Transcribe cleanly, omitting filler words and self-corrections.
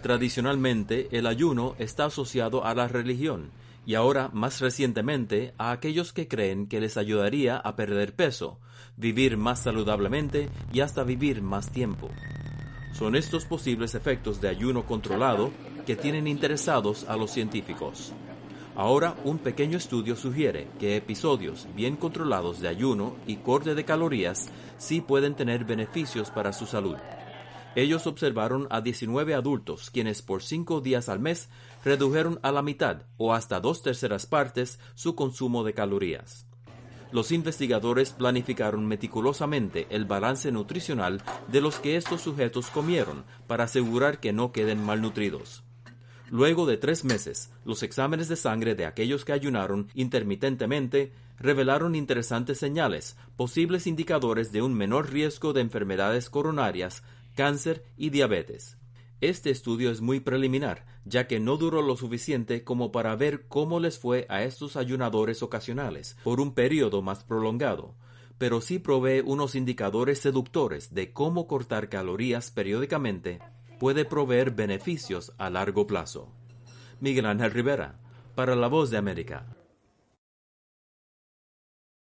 Tradicionalmente, el ayuno está asociado a la religión y ahora, más recientemente, a aquellos que creen que les ayudaría a perder peso, vivir más saludablemente y hasta vivir más tiempo. Son estos posibles efectos de ayuno controlado que tienen interesados a los científicos. Ahora, un pequeño estudio sugiere que episodios bien controlados de ayuno y corte de calorías sí pueden tener beneficios para su salud. Ellos observaron a 19 adultos quienes por 5 días al mes redujeron a la mitad o hasta 2/3 partes su consumo de calorías. Los investigadores planificaron meticulosamente el balance nutricional de los que estos sujetos comieron para asegurar que no queden malnutridos. Luego de 3 meses, los exámenes de sangre de aquellos que ayunaron intermitentemente revelaron interesantes señales, posibles indicadores de un menor riesgo de enfermedades coronarias, cáncer y diabetes. Este estudio es muy preliminar, ya que no duró lo suficiente como para ver cómo les fue a estos ayunadores ocasionales por un periodo más prolongado, pero sí provee unos indicadores seductores de cómo cortar calorías periódicamente puede proveer beneficios a largo plazo. Miguel Ángel Rivera, para La Voz de América.